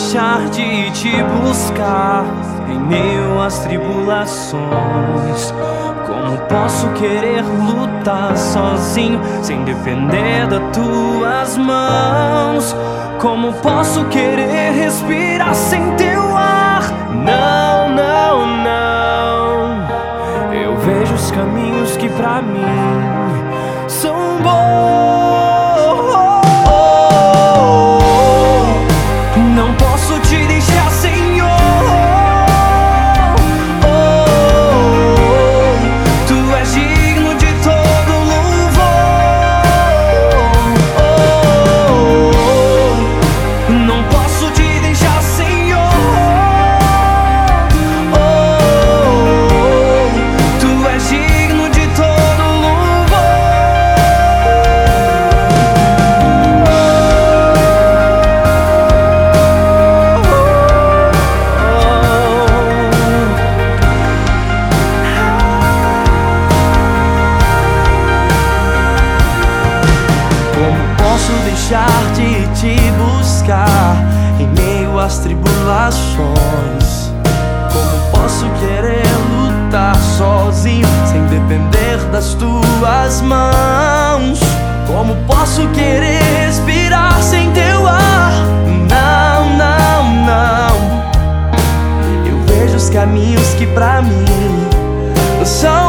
deixar de te buscar em meio às tribulações? Como posso querer lutar sozinho sem depender das tuas mãos? Como posso querer respirar sem teu ar? Não, não, não. Eu vejo os caminhos que pra mim são bons. Não posso te deixar, Senhor. Tu és digno de todo louvor. Não posso te deixar, Senhor. Tu és digno de todo louvor. Como posso deixar de te buscar em meio às tribulações? Como posso querer lutar sozinho sem depender das tuas mãos? Como posso querer respirar sem teu ar? Não, não, não. Eu vejo os caminhos que pra mim são